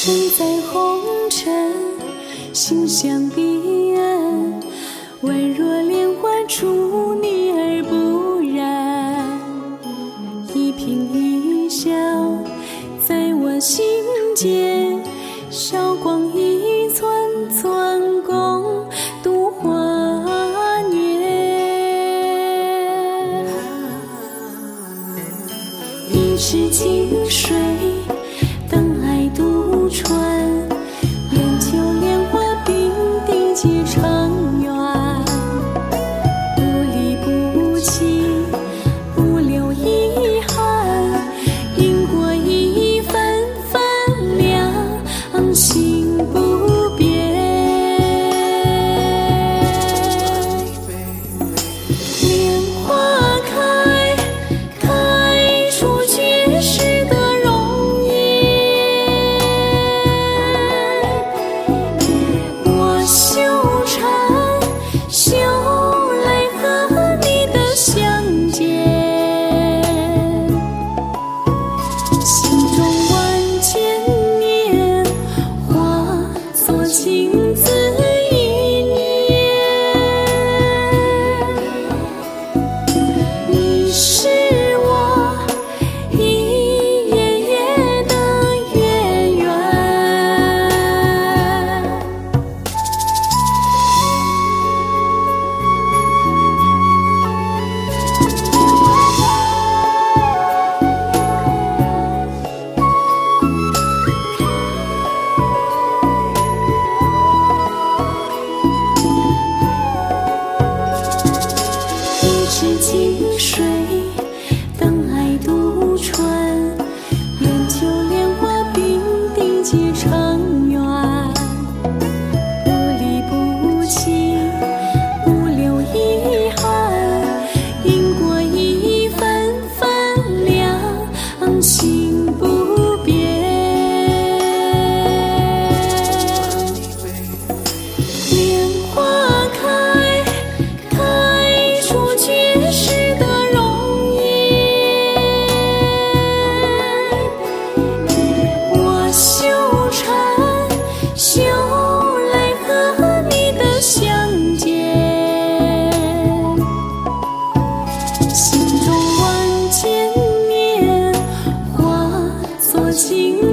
身在红尘，心向彼岸，宛若莲花出泥而不染。一颦一笑在我心间，韶光一寸寸共度华年。一池清水等爱渡船，愿求莲花并蒂结长远。不离不弃，不留遗憾，因果一分分两心不变。莲花开，开出绝世的容颜。我修禅，修来和你的相见。心中万千念，化作情字一念。你是我一夜夜的月圆。一池清水等爱渡船，愿求莲花并蒂结长远。不离不弃，不留遗憾，因果一分分两心不变。莲花开，开出绝世的容颜。我修禅，修来和你的相见。心中万千念，化作情